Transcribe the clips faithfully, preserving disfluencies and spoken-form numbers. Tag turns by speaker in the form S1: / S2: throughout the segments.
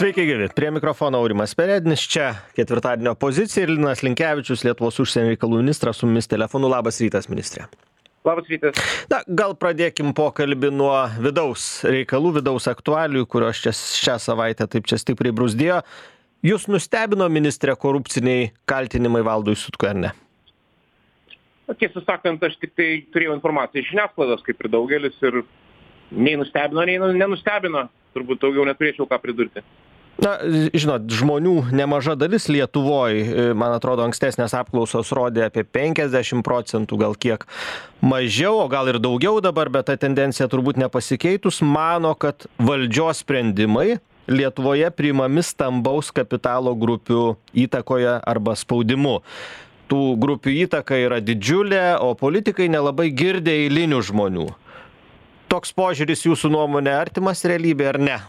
S1: Sveiki gyvi, prie mikrofono Aurimas Perednis, čia ketvirtadienio pozicija ir Linas Linkevičius, Lietuvos užsienio reikalų ministras, su mumis telefonu. Labas rytas, ministrė.
S2: Labas rytas.
S1: Na, gal pradėkim pokalbį nuo vidaus reikalų, vidaus aktualijų, kurios čia šią savaitę taip čia stipriai brūzdėjo. Jūs nustebino, ministrė, korupciniai kaltinimai Valdui Sutkui, ar ne?
S2: Tiesą sakant, aš tik tai turėjau informaciją iš žiniasklaidos, kaip ir daugelis, ir nei nustebino, nei nenustebino. Turbūt daugiau neturėčiau ką pridurti.
S1: Na, žinot, žmonių nemaža dalis Lietuvoj, man atrodo, ankstesnės apklausos rodė apie penkiasdešim procentų, gal kiek mažiau, o gal ir daugiau dabar, bet ta tendencija turbūt nepasikeitus, mano, kad valdžios sprendimai Lietuvoje priimami stambaus kapitalo grupių įtakoje arba spaudimu. Tų grupių įtaka yra didžiulė, o politikai nelabai girdė eilinių žmonių. Toks požiūris jūsų nuomonė artimas realybė ar ne?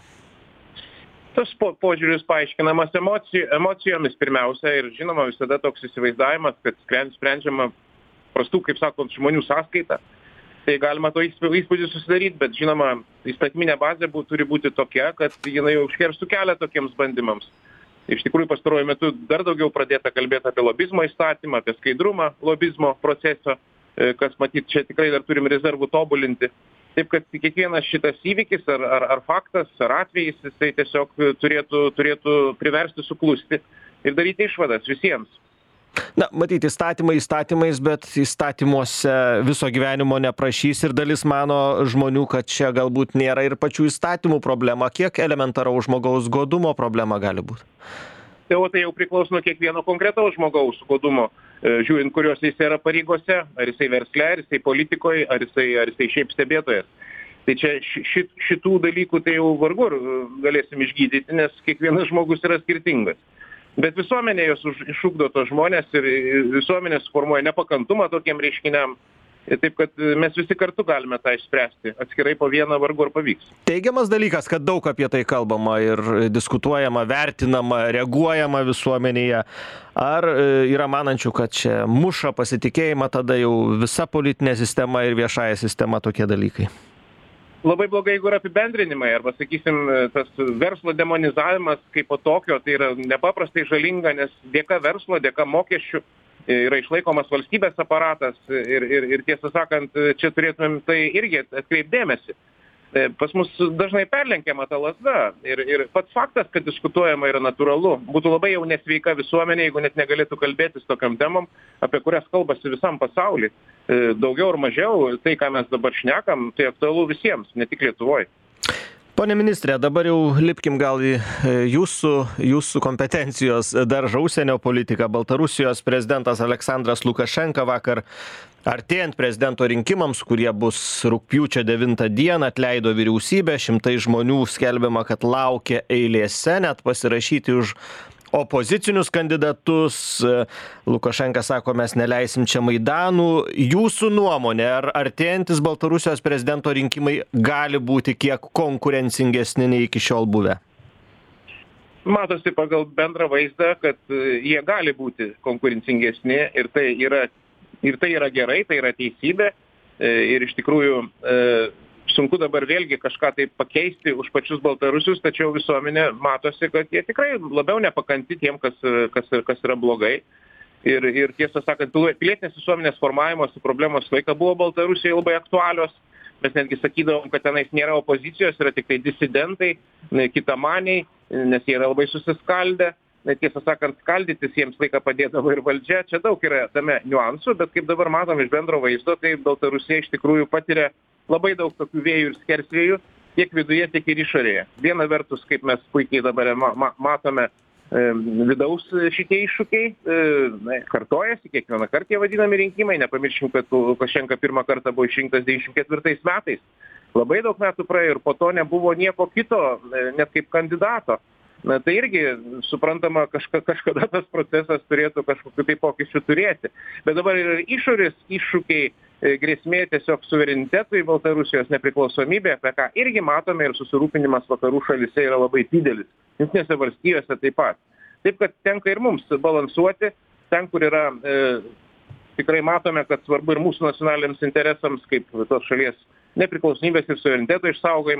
S2: Tas po, požiūris paaiškinamas emocijų, emocijomis pirmiausia ir žinoma visada toks įsivaizdavimas, kad sprendžiama prastų, kaip sakot, žmonių sąskaita. Tai galima to įspūdį susidaryti, bet žinoma, įstatyminė bazė bū, turi būti tokia, kad jinai užkirstų kelią tokiems bandymams. Iš tikrųjų, pastaruoju metu dar daugiau pradėta kalbėti apie lobizmo įstatymą, apie skaidrumą lobizmo proceso, kas matyt, čia tikrai dar turim rezervų tobulinti. Taip, kad kiekvienas šitas įvykis ar, ar, ar faktas, ar atvejis, jisai tiesiog turėtų, turėtų priversti suklusti ir daryti išvadas visiems.
S1: Na, matyti, įstatymai įstatymais, bet įstatymuose viso gyvenimo neprašys ir dalis mano žmonių, kad čia galbūt nėra ir pačių įstatymų problema. Kiek elementaraus žmogaus godumo problema gali būti?
S2: Tai, o tai jau priklauso nuo kiekvieno konkretaus žmogaus godumo, žiūrint, kurios jis yra pareigose, ar jisai versle, ar jisai politikoje, ar jisai, ar jisai šiaip stebėtojas. Tai čia ši, šitų dalykų tai jau vargu galėsim išgydyti, nes kiekvienas žmogus yra skirtingas. Bet visuomenė jos išugdo tos žmonės ir visuomenė suformuoja nepakantumą tokiem reiškiniam. Taip, kad mes visi kartu galime tą išspręsti. Atskirai po vieną vargu ar pavyks.
S1: Teigiamas dalykas, kad daug apie tai kalbama ir diskutuojama, vertinama, reaguojama visuomenėje. Ar yra manančių, kad čia muša pasitikėjimą tada jau visa politinė sistema ir viešąja sistema tokie dalykai?
S2: Labai blogai, jeigu yra apibendrinimai, arba, sakysim, tas verslo demonizavimas kaip po tokio, tai yra nepaprastai žalinga, nes dėka verslo, dėka mokesčių yra išlaikomas valstybės aparatas ir, ir, ir tiesą sakant, čia turėtumėm tai irgi atkreipdėmėsi. Pas mus dažnai perlenkiama ta lazda ir, ir pats faktas, kad diskutuojama yra natūralu. Būtų labai jau nesveika visuomenė, jeigu net negalėtų kalbėtis tokiam temam, apie kurias kalbasi visam pasauly. Daugiau ar mažiau, tai, ką mes dabar šnekam, tai aktualu visiems, ne tik Lietuvoje.
S1: Pone ministrė, dabar jau lipkim gal į jūsų, jūsų kompetencijos daržą užsienio politiką. Baltarusijos prezidentas Aleksandras Lukašenka vakar, artėjant prezidento rinkimams, kurie bus rugpjūčio devintą dieną, atleido vyriausybę. Šimtai žmonių skelbiama, kad laukia eilėse net pasirašyti už opozicinius kandidatus. Lukašenka sako, mes neleisim čia Maidanų. Jūsų nuomonė, ar artėjantis Baltarusijos prezidento rinkimai gali būti kiek konkurencingesni nei iki šiol buvę?
S2: Matosi pagal bendrą vaizdą, kad jie gali būti konkurencingesni ir tai yra, ir tai yra gerai, tai yra teisybė. Ir iš tikrųjų sunku dabar vėlgi kažką tai pakeisti už pačius baltarusius, tačiau visuomenė matosi, kad jie tikrai labiau nepakanti tiem, kas, kas, kas yra blogai. Ir, ir tiesą sakant, pilietinės visuomenės formavimosi problemos laiką buvo Baltarusijoje labai aktualios. Mes netgi sakydavom, kad tenais nėra opozicijos, yra tik tai disidentai, kitamaniai, nes jie yra labai susiskaldę. Tiesą sakant, skaldytis jiems laiką padėdavo ir valdžia. Čia daug yra tame niuansų, bet kaip dabar matom iš bendro vaizdo, tai Baltarusija iš tikrųjų patiria labai daug tokių vėjų ir skersvėjų, tiek viduje, tiek ir išorėje. Viena vertus, kaip mes puikiai dabar ma ma matome, e, vidaus šitie iššūkiai e, kartojasi, kiekvieną kartą jie vadinami rinkimai. Nepamirškim, kad Lukašenka pirmą kartą buvo išrinktas devyniasdešimt ketvirtais metais. Labai daug metų praėjo ir po to nebuvo nieko kito, e, net kaip kandidato. Na, tai irgi, suprantama, kažka, kažkada tas procesas turėtų kažkokiu tai pokyčių turėti. Bet dabar yra išorės iššūkiai, grėsmė tiesiog suverenitetui, Baltarusijos nepriklausomybė, apie ką irgi matome ir susirūpinimas vakarų šalyse yra labai didelis. Jungtinėse valstijose taip pat. Taip, kad tenka ir mums balansuoti, ten, kur yra, e, tikrai matome, kad svarbu ir mūsų nacionaliniams interesams, kaip tos šalies nepriklausomybės ir suvereniteto išsaugojimas,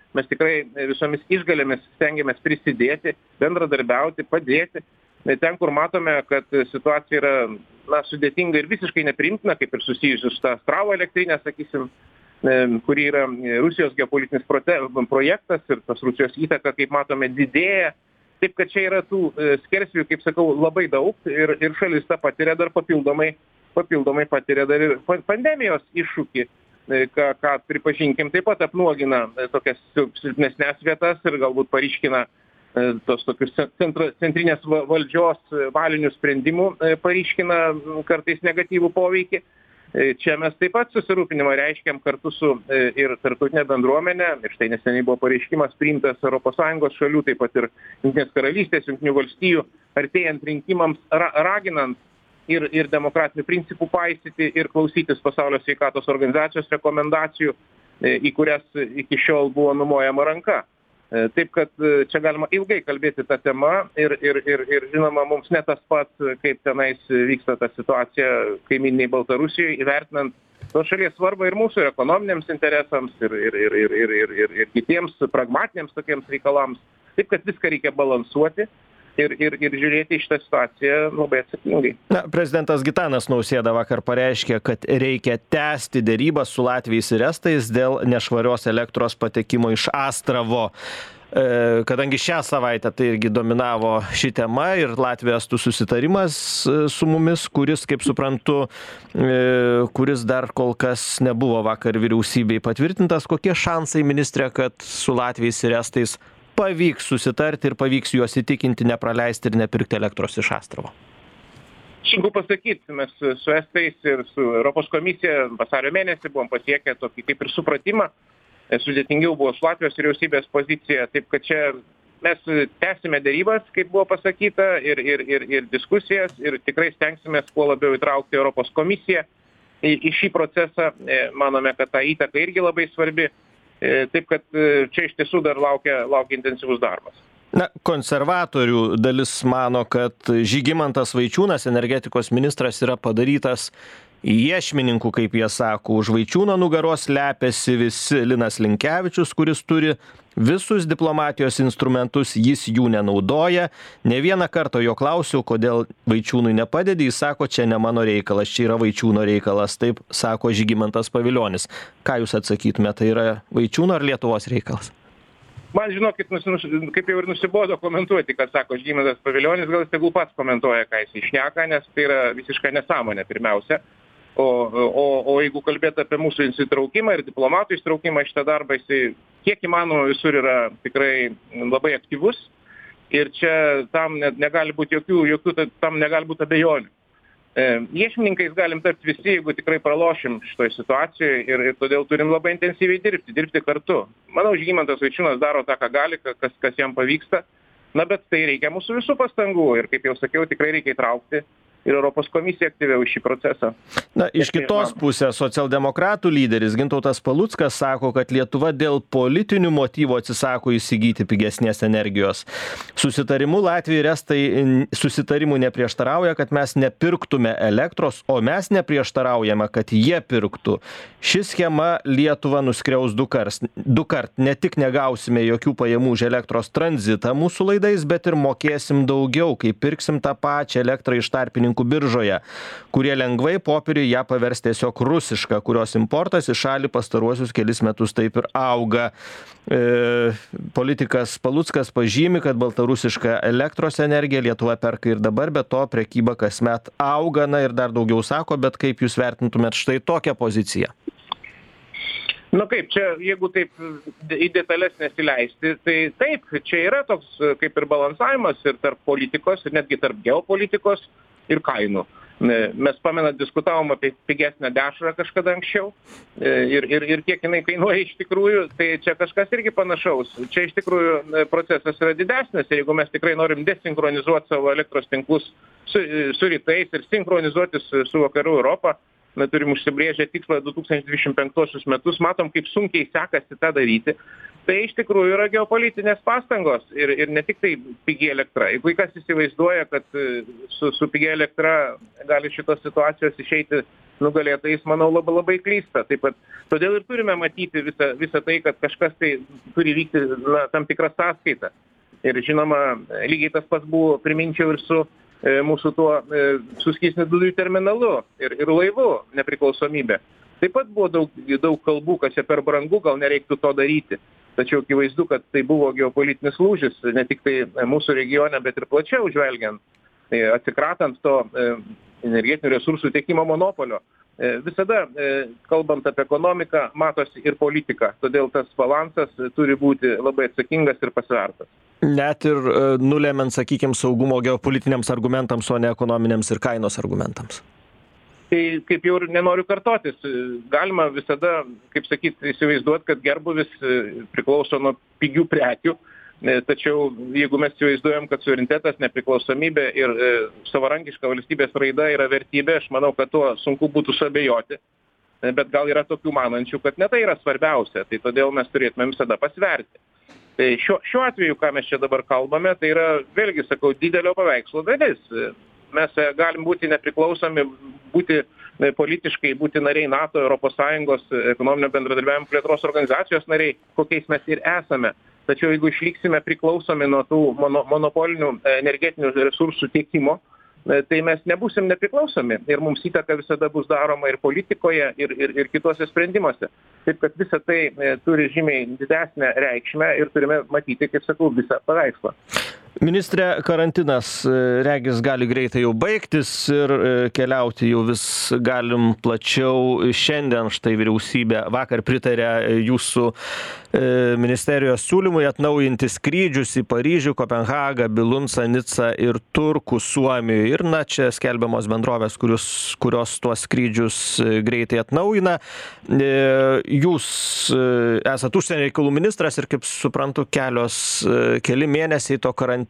S2: mes tikrai visomis išgalėmis stengiamės prisidėti, bendradarbiauti, padėti. Ten, kur matome, kad situacija yra na, sudėtinga ir visiškai nepriimtina, kaip ir susijusi su ta Astravo elektrinė, sakysim, kuri yra Rusijos geopolitinis projektas ir tas Rusijos įtaka, kaip matome, didėja. Taip, kad čia yra tų skersvių, kaip sakau, labai daug ir, ir šalis tą patiria dar papildomai, papildomai patiria dar ir pandemijos iššūkį, ką, ką pripažinkim, taip pat apnuogina tokias silpnesnės vietas ir galbūt paryškina tos tokius centra, centrinės valdžios valinių sprendimų, paryškina kartais negatyvų poveikį. Čia mes taip pat susirūpinimą reiškiam kartu su ir tarptautinė bendruomenė. Ir štai neseniai buvo pareiškimas priimtas Europos Sąjungos šalių, taip pat ir Jungtinės karalystės, Jungtinių valstijų, artėjant rinkimams, ra, raginant ir, ir demokratinių principų paisyti ir klausytis Pasaulio sveikatos organizacijos rekomendacijų, į kurias iki šiol buvo numojama ranka. Taip, kad čia galima ilgai kalbėti tą temą ir, ir, ir, ir žinoma, mums ne tas pats, kaip tenais vyksta ta situacija kaimyniniai Baltarusijoje, įvertinant tos šalies svarbą ir mūsų ir ekonominiams interesams, ir, ir, ir, ir, ir, ir, ir, ir kitiems pragmatiniams tokiems reikalams. Taip, kad viską reikia balansuoti. Ir, ir, ir žiūrėti į šitą situaciją labai atsakingai.
S1: Na, prezidentas Gitanas Nausėda vakar pareiškė, kad reikia tęsti derybas su latviais ir estais dėl nešvarios elektros patekimo iš Astravo. E, kadangi šią savaitę tai irgi dominavo ši tema ir Latvijos tų susitarimas su mumis, kuris, kaip suprantu, e, kuris dar kol kas nebuvo vakar vyriausybei patvirtintas. Kokie šansai, ministrė, kad su latviais ir estais pavyks susitarti ir pavyks juos įtikinti nepraleisti ir nepirkti elektros iš Astravo?
S2: Sunku pasakyti, mes su estais ir su Europos komisija vasario mėnesį buvom pasiekę tokį kaip ir supratimą. Sudėtingiau buvo su Latvijos vyriausybės pozicija, taip kad čia mes tęsime derybas, kaip buvo pasakyta, ir, ir, ir, ir diskusijas, ir tikrai stengsimės kuo labiau įtraukti Europos komisiją į, į šį procesą. Manome, kad ta įtaka irgi labai svarbi. Taip, kad čia iš tiesų dar laukia, laukia intensyvus darbas.
S1: Na, konservatorių dalis mano, kad Žygimantas Vaičiūnas, energetikos ministras, yra padarytas iešmininku, kaip jie sako. Už Vaičiūno nugaros slepiasi visi Linas Linkevičius, kuris turi visus diplomatijos instrumentus, jis jų nenaudoja. Ne vieną kartą jo klausiau, kodėl Vaičiūnui nepadedi, jis sako, čia ne mano reikalas, čia yra Vaičiūno reikalas, taip sako Žygimantas Pavilionis. Ką jūs atsakytumėte, tai yra Vaičiūno ar Lietuvos reikalas?
S2: Man, žinokit, kaip jau ir nusibodo komentuoti, ką sako Žygimantas Pavilionis, gal jis tegul pats komentuoja, ką jis išneka, nes tai yra visiška nesąmonė pirmiausia. O, o, o jeigu kalbėti apie mūsų įsitraukimą ir diplomatų įsitraukimą į šitą darbą, jisai kiek įmanoma visur yra tikrai labai aktyvus ir čia tam ne, negali būti jokių, jokių, tam negali būti abejonių. E, iešmininkais galim tapti visi, jeigu tikrai pralošim šitoj situacijoje ir, ir todėl turim labai intensyviai dirbti, dirbti kartu. Manau, Žygimantas Vaičiūnas daro tą, ką gali, kas, kas jam pavyksta, na bet tai reikia mūsų visų pastangų ir, kaip jau sakiau, tikrai reikia įtraukti ir Europos komisija aktyviau į šį procesą.
S1: Na, iš kitos pusės socialdemokratų lyderis Gintautas Paluckas sako, kad Lietuva dėl politinių motyvų atsisako įsigyti pigesnės energijos. Susitarimu Latvija ir Estai susitarimų neprieštarauja, kad mes nepirktume elektros, o mes neprieštaraujame, kad jie pirktų. Ši schema Lietuvą nuskriaus du kart. Du kart ne tik negausime jokių pajamų už elektros tranzitą mūsų laidais, bet ir mokėsim daugiau, kai pirksim tą pačią elektrą iš tarpininkų biržoje, kurie lengvai popieriui ją pavers tiesiog rusišką, kurios importas į šalį pastaruosius kelis metus taip ir auga. E, politikas Paluckas pažymi, kad baltarusišką elektros energiją Lietuva perka ir dabar, bet to prekyba kasmet auga, na ir dar daugiau sako, bet kaip jūs vertintumėt štai tokią poziciją?
S2: Nu kaip, čia, jeigu taip į detalės nesileisti, tai taip, čia yra toks kaip ir balansavimas ir tarp politikos, ir netgi tarp geopolitikos ir kainų. Mes pamenat, diskutavom apie pigesnę dešrą kažkada anksčiau ir, ir, ir kiek jinai kainuoja iš tikrųjų, tai čia kažkas irgi panašaus. Čia iš tikrųjų procesas yra didesnis ir jeigu mes tikrai norim desinchronizuoti savo elektros tinklus su, su rytais ir sinchronizuoti su, su vakarų Europą, na, turim užsibrėžę tikslą du tūkstančiai dvidešim penktuosius metus, matom, kaip sunkiai sekasi tą daryti. Tai iš tikrųjų yra geopolitinės pastangos ir, ir ne tik tai pigi elektra. Jeigu kas įsivaizduoja, kad su, su pigi elektra gali šitos situacijos išeiti nugalėtojais, manau, labai, labai klysta. Taip pat todėl ir turime matyti visą, visą tai, kad kažkas tai turi vykti na, tam tikrą sąskaitą. Ir žinoma, lygiai tas pats buvo, priminčiau, ir su e, mūsų tuo e, suskystintų dujų terminalu ir, ir laivų nepriklausomybė. Taip pat buvo daug, daug kalbų, kad čia per brangu, gal nereiktų to daryti. Tačiau akivaizdu, kad tai buvo geopolitinis lūžis, ne tik tai mūsų regione, bet ir plačiau žvelgiant, atsikratant to energetinių resursų tiekimo monopolio. Visada, kalbant apie ekonomiką, matosi ir politika, todėl tas balansas turi būti labai atsakingas ir pasvertas.
S1: Net ir nulemiant, sakykime, saugumo geopolitiniams argumentams, o ne ekonominiams ir kainos argumentams.
S2: Tai kaip jau ir nenoriu kartotis, galima visada, kaip sakyt, įsivaizduoti, kad gerbūvis priklauso nuo pigių prekių, tačiau jeigu mes įsivaizduojam, kad suverenitetas, nepriklausomybė ir savarankiška valstybės raida yra vertybė, aš manau, kad tuo sunku būtų suabejoti, bet gal yra tokių manančių, kad ne tai yra svarbiausia, tai todėl mes turėtume visada pasverti. Tai šiuo, šiuo atveju, ką mes čia dabar kalbame, tai yra, vėlgi sakau, didelio paveikslo dalis. Mes galim būti nepriklausomi, būti politiškai, būti nariai NATO, Europos Sąjungos, ekonominio bendradarbiavimo plėtros organizacijos nariai, kokiais mes ir esame. Tačiau jeigu išliksime priklausomi nuo tų mono, monopolinių energetinių resursų tiekimo, tai mes nebūsim nepriklausomi ir mums įtaka visada bus daroma ir politikoje, ir, ir, ir kituose sprendimuose. Taip, kad visa tai turi žymiai didesnę reikšmę ir turime matyti, kaip sakau, visą paveikslą.
S1: Ministre, karantinas, regis, gali greitai jau baigtis ir keliauti jau vis galim plačiau. Šiandien štai vyriausybė vakar pritarė jūsų ministerijos siūlymui atnaujinti skrydžius į Paryžių, Kopenhagą, Bilunsą, Nicą ir Turku, Suomijoj. Ir na, čia skelbiamos bendrovės, kurios, kurios tuos skrydžius greitai atnaujina. Jūs esat užsienio reikalų ministras ir, kaip suprantu, kelios, keli mėnesiai to karantino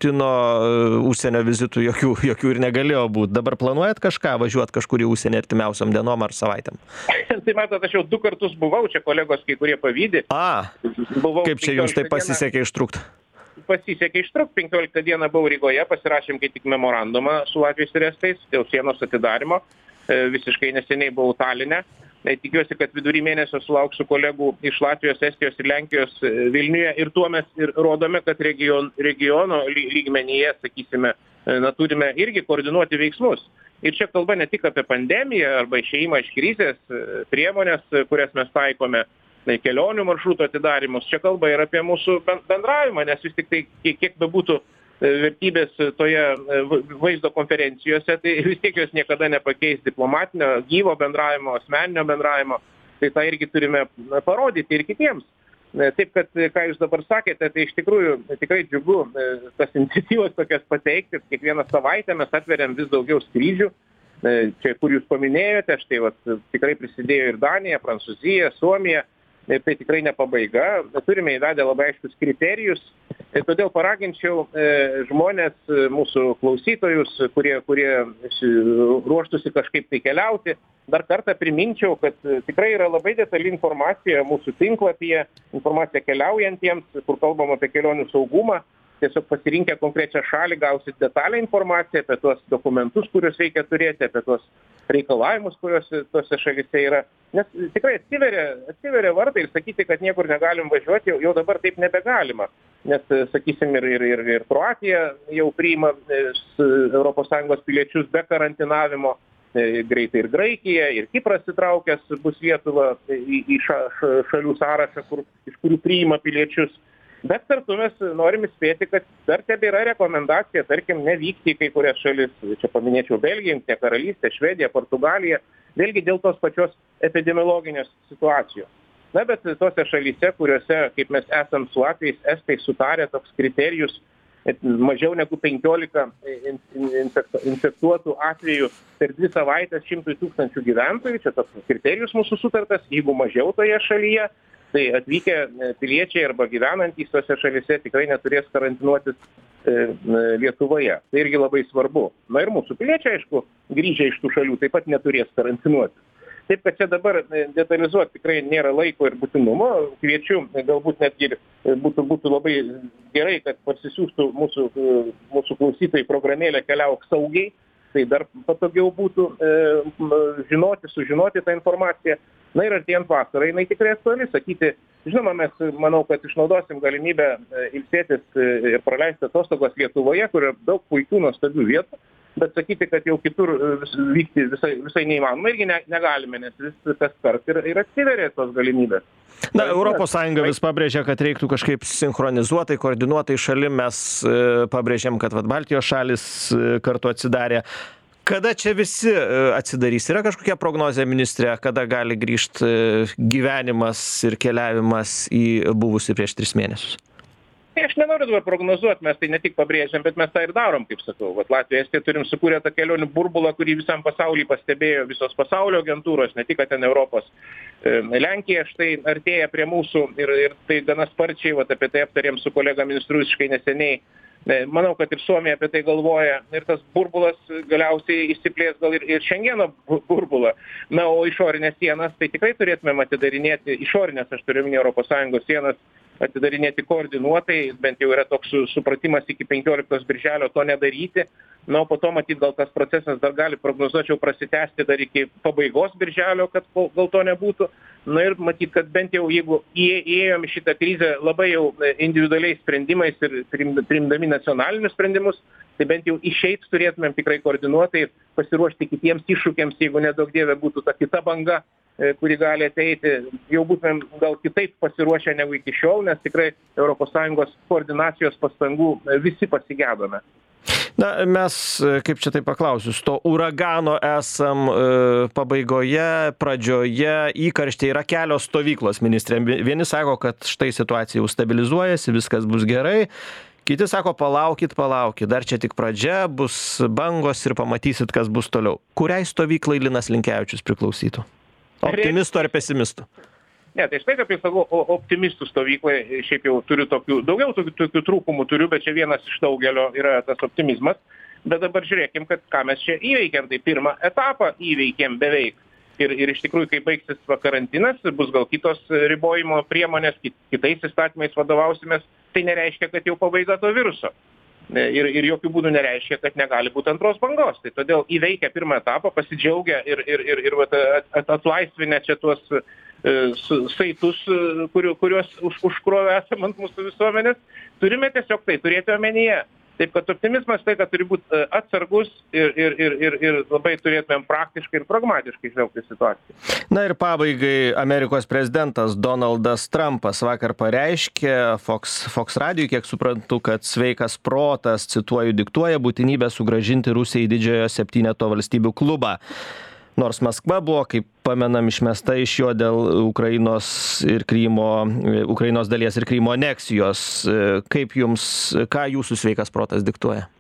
S1: užsienio vizitų jokių, jokių ir negalėjo būti. Dabar planuojat kažką, važiuot kažkur į užsienį artimiausiom dienom ar savaitėm?
S2: Tai matot, aš jau du kartus buvau, čia kolegos kai kurie pavydi.
S1: A, buvau kaip čia jums tai pasisekė ištrūkt?
S2: Pasisekė ištrūkt. penkioliktą dieną buvau Rygoje, pasirašėm kai tik memorandumą su Latvijos ir Estais dėl sienos atidarymo. Visiškai neseniai buvau Taline. Tikiuosi, kad vidury mėnesio sulauksiu kolegų iš Latvijos, Estijos ir Lenkijos Vilniuje ir tuo mes ir rodome, kad region, regiono lygmenyje, sakysime, na, turime irgi koordinuoti veiksmus. Ir čia kalba ne tik apie pandemiją arba išėjimą iš krizės, priemonės, kurias mes taikome, kelionių maršruto atidarymus, čia kalba ir apie mūsų bendravimą, nes vis tik tai kiek bebūtų vertybės toje vaizdo konferencijose, tai vis tiek jos niekada nepakeis diplomatinio, gyvo bendravimo, asmeninio bendravimo. Tai tą irgi turime parodyti ir kitiems. Taip, kad, ką jūs dabar sakėte, tai iš tikrųjų tikrai džiugu tas iniciatyvas tokias pateikti. Kiekvieną savaitę mes atveriam vis daugiau skrydžių. Čia, kur jūs paminėjote, štai vat, tikrai prisidėjo ir Danija, Prancūzija, Suomija. Tai tikrai ne pabaiga. Turime įvedę labai aiškius kriterijus. Todėl paraginčiau žmonės, mūsų klausytojus, kurie, kurie ruoštųsi kažkaip tai keliauti. Dar kartą priminčiau, kad tikrai yra labai detali informacija mūsų tinklapyje, informacija keliaujantiems, kur kalbam apie kelionių saugumą. Tiesiog pasirinkę konkrečią šalį gausit detalę informaciją apie tuos dokumentus, kuriuos reikia turėti, apie tuos reikalavimus, kuriuos tose šalyse yra. Nes tikrai atsiveria, atsiveria vartai ir sakyti, kad niekur negalim važiuoti, jau, jau dabar taip nebegalima. Nes, sakysim, ir, ir, ir, ir Kroatija jau priima Europos Sąjungos piliečius be karantinavimo, greitai ir Graikija, ir Kipras įtraukęs bus Lietuvą į, į ša, šalių sąrašą, kur, iš kurių priima piliečius. Bet kartu mes norim įspėti, kad dar tebėra rekomendacija, tarkim, nevykti į kai kurias šalis. Čia paminėčiau Belgiją, Jungtinę karalystę, Švediją, Portugaliją, vėlgi dėl tos pačios epidemiologinės situacijos. Na, bet tose šalyse, kuriuose, kaip mes esam su Latvijais, Estai sutarę toks kriterijus, mažiau negu penkiolika infektuotų atvejų per dvi savaitės šimtui tūkstančių gyventojų, čia toks kriterijus mūsų sutartas, jeigu mažiau toje šalyje, tai atvykę piliečiai arba gyvenantys tose šalyse tikrai neturės karantinuotis Lietuvoje. Tai irgi labai svarbu. Na ir mūsų piliečiai, aišku, grįžę iš tų šalių taip pat neturės karantinuotis. Taip, kad čia dabar detalizuoti tikrai nėra laiko ir būtinumo. Kviečiu, galbūt netgi būtų, būtų labai gerai, kad parsisiųstų mūsų, mūsų klausytojai programėlę Keliauk saugiai. Tai dar patogiau būtų e, žinoti, sužinoti tą informaciją. Na ir artėjant vasarai, jinai tikrai aktuali. Sakyti, žinoma, mes, manau, kad išnaudosim galimybę ilsėtis ir praleisti atostogas Lietuvoje, kur yra daug puikių nuostabių vietų, bet sakyti, kad jau kitur vykti visai, visai neįmanoma, irgi ne, negalime, nes vis kas kart ir, ir atsiveria tos galimybės.
S1: Na, Europos Sąjunga vis pabrėžia, kad reiktų kažkaip sinchronizuotai, koordinuotai šalim. Mes e, pabrėžėm, kad vat, Baltijos šalis e, kartu atsidarė. Kada čia visi e, atsidarys? Yra kažkokia prognozė, ministrė, kada gali grįžti e, gyvenimas ir keliavimas į buvusį prieš tris mėnesius?
S2: Aš nenoriu dabar prognozuoti, mes tai ne tik pabrėžiam, bet mes tą ir darom, kaip sakau. Vat Latvija, Estija turim sukūrę tą kelionių burbulą, kurį visam pasaulyje pastebėjo visos pasaulio agentūros, ne tik ten Europos. Lenkija štai artėja prie mūsų ir, ir tai gana sparčiai, vat apie tai aptarėm su kolega ministru visiškai neseniai. Manau, kad ir Suomija apie tai galvoja ir tas burbulas galiausiai išsiplės gal ir, ir Šengeno burbulą. Na, o išorinės sienas, tai tikrai turėtumėm atidarinėti, išorinės, aš turiu minėti Europos Sąjungos sienas, atidarinėti koordinuotai, bent jau yra toks supratimas iki penkioliktos birželio to nedaryti. Na, o po to, matyt, gal tas procesas dar gali, prognozuočiau, prasitęsti dar iki pabaigos birželio, kad gal to nebūtų. Na ir matyt, kad bent jau jeigu įėjom į šitą krizę labai jau individualiais sprendimais ir priimdami nacionalinius sprendimus, tai bent jau išeit turėtumėm tikrai koordinuotai ir pasiruošti kitiems iššūkiams, jeigu nedaug dievė būtų ta kita banga, kuri gali ateiti, jau būtumėm gal kitaip pasiruošę negu iki šiol, nes tikrai Europos Sąjungos koordinacijos pastangų visi pasigedome.
S1: Na, mes, kaip čia tai paklausius, to uragano esam e, pabaigoje, pradžioje, įkarštė yra kelios stovyklos, ministrė. Vieni sako, kad štai situacija jau stabilizuojasi, viskas bus gerai. Kiti sako, palaukit, palaukit, dar čia tik pradžia, bus bangos ir pamatysit, kas bus toliau. Kuriai stovyklai Linas Linkevičius priklausytų? Optimistų ar pesimistų?
S2: Ne, tai štai kaip jau sakau, optimistų stovyklai šiaip jau turiu tokių, daugiau tokių, tokių trūkumų turiu, bet čia vienas iš daugelio yra tas optimizmas. Bet dabar žiūrėkim, kad ką mes čia įveikėm. Tai pirmą etapą įveikėm beveik. Ir, ir iš tikrųjų, kai baigsis karantinas, bus gal kitos ribojimo priemonės, kitais įstatymais vadovausimės, tai nereiškia, kad jau pabaiga to viruso. Ir, ir jokių būdų nereiškia, kad negali būti antros bangos. Tai todėl įveikę pirmą etapą, pasidžiaugę ir, ir, ir, ir at, atlaisvinę čia tuos e, saitus, kuriu, kuriuos už, užkrovę esam ant mūsų visuomenės, turime tiesiog tai turėti omenyje. Taip, kad optimizmas tai, kad turi būti atsargus ir, ir, ir, ir, ir labai turėtumėm praktiškai ir pragmatiškai žvelgti situaciją.
S1: Na ir pabaigai Amerikos prezidentas Donaldas Trumpas vakar pareiškė Fox, Fox radijui, kiek suprantu, kad sveikas protas, cituoju, diktuoja būtinybę sugrąžinti Rusiją į didžiojo septyneto valstybių klubą. Nors Maskva buvo, kaip pamenam, išmesta iš jo dėl Ukrainos ir Krymo, Ukrainos dalies ir Krymo aneksijos. Kaip jums, ką jūsų sveikas protas diktuoja?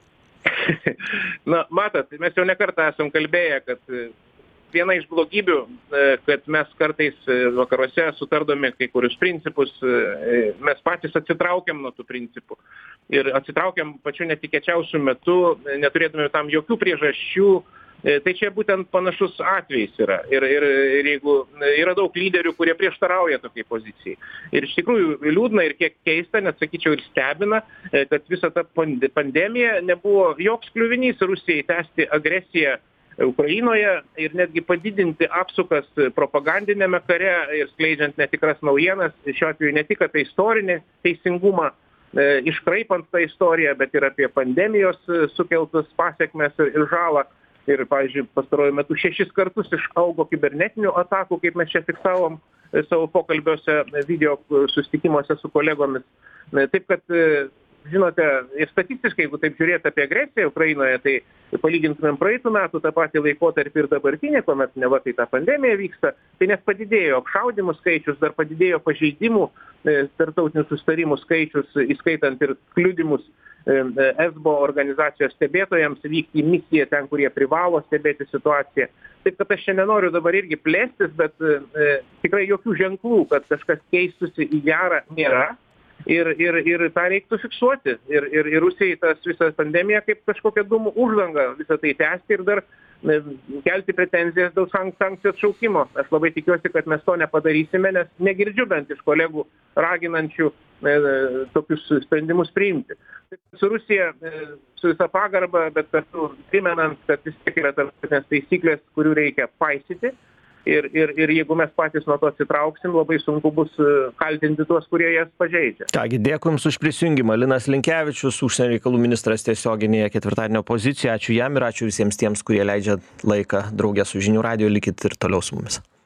S2: Na, matot, mes jau nekartą esam kalbėję, kad viena iš blogybių, kad mes kartais vakaruose sutardami kai kurius principus, mes patys atsitraukiam nuo tų principų. Ir atsitraukiam pačiu netikėčiausiu metu, neturėtume tam jokių priežasčių. Tai čia būtent panašus atvejis yra. Ir, ir, ir jeigu yra daug lyderių, kurie prieštarauja tokiai pozicijai. Ir iš tikrųjų liūdna ir kiek keista, net sakyčiau ir stebina, kad visa ta pandemija nebuvo joks kliuvinys Rusijai tęsti agresiją Ukrainoje ir netgi padidinti apsukas propagandinėme kare ir skleidžiant netikras naujienas. Šiuo atveju ne tik apie istorinį teisingumą, iškraipant tą istoriją, bet ir apie pandemijos sukeltus pasiekmes ir žalą. Ir, pavyzdžiui, pastaruoju metu šešis kartus išaugo kibernetinių atakų, kaip mes čia fiksavom savo pokalbiuose, video susitikimuose su kolegomis. Taip, kad, žinote, ir statistiškai, jeigu taip žiūrėti apie agresiją Ukrainoje, tai palygintumėm praeitų metų tą patį laikotarpį ir dabartinį, kuomet neva tai ta pandemija vyksta, tai nes padidėjo apšaudimų skaičius, dar padidėjo pažeidimų tarptautinių sustarimų skaičius, įskaitant ir kliudimus S B O organizacijos stebėtojams vykti į misiją ten, kurie privalo stebėti situaciją. Taip, kad aš čia nenoriu dabar irgi plėstis, bet e, tikrai jokių ženklų, kad kažkas keistusi į gerą nėra. Ir, ir, ir tą reiktų fiksuoti. Ir, ir, ir Rusijai tas visą pandemiją kaip kažkokią dūmų uždangą visą tai tęsti ir dar e, kelti pretenzijas dėl sank- sankcijų atšaukimo. Aš labai tikiuosi, kad mes to nepadarysime, nes negirdžiu bent iš kolegų raginančių e, tokius sprendimus priimti. Su Rusija, e, su visa pagarba, bet kartu primenant, kad vis tiek yra tarptautinės taisyklės, kurių reikia paisyti. Ir, ir, ir jeigu mes patys nuo to atsitrauksim, labai sunku bus kaltinti tuos, kurie jas pažeidžia.
S1: Kągi, dėkui Jums už prisijungimą. Linas Linkevičius, užsienio reikalų ministras tiesioginėje ketvirtadienio pozicijoje. Ačiū jam ir ačiū visiems tiems, kurie leidžia laiką draugę su Žinių radiju. Likit ir toliau su mumis.